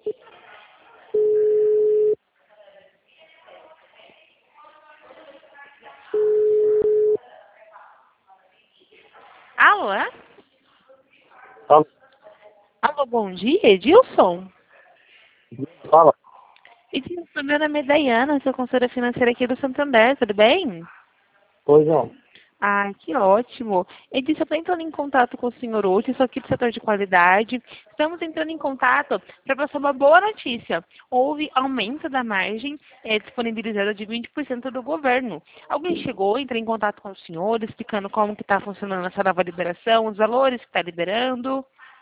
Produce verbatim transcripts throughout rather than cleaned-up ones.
Alô? Fala. Alô, bom dia, Edilson? Fala. Edilson, meu nome é Dayana, sou consultora financeira aqui do Santander, tudo bem? Pois não. Ah, que ótimo. Edilson, eu estou entrando em contato com o senhor hoje, sou aqui do setor de qualidade. Estamos entrando em contato para passar uma boa notícia. Houve aumento da margem é, disponibilizada de vinte por cento do governo. Alguém chegou, entrou em contato com o senhor, explicando como que está funcionando essa nova liberação, os valores que está liberando?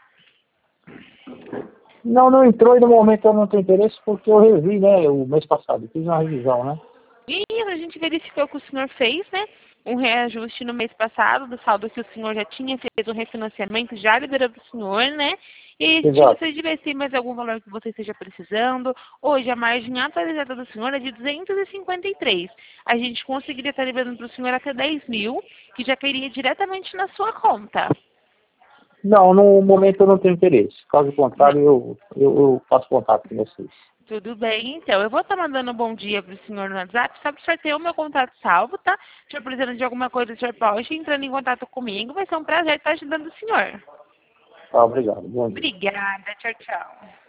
Não, não entrou e no momento eu não tenho interesse porque eu revi, né, o mês passado. Fiz uma revisão, né? E a gente verificou que o senhor fez, né? Um reajuste no mês passado do saldo que o senhor já tinha, fez um refinanciamento, já liberou para o senhor, né? E a gente Exato. gostaria de ver se mais algum valor que você esteja precisando. Hoje a margem atualizada do senhor é de duzentos e cinquenta e três. A gente conseguiria estar liberando para o senhor até dez mil, que já cairia diretamente na sua conta. Não, no momento eu não tenho interesse. Caso Não. contrário, eu, eu, eu faço contato com vocês. Tudo bem, então. Eu vou estar mandando um bom dia para o senhor no WhatsApp, só para o senhor ter o meu contato salvo, tá? Se o senhor precisando de alguma coisa, o senhor pode ir entrando em contato comigo. Vai ser um prazer estar ajudando o senhor. Tá, obrigado. Bom dia. Obrigada. Tchau, tchau.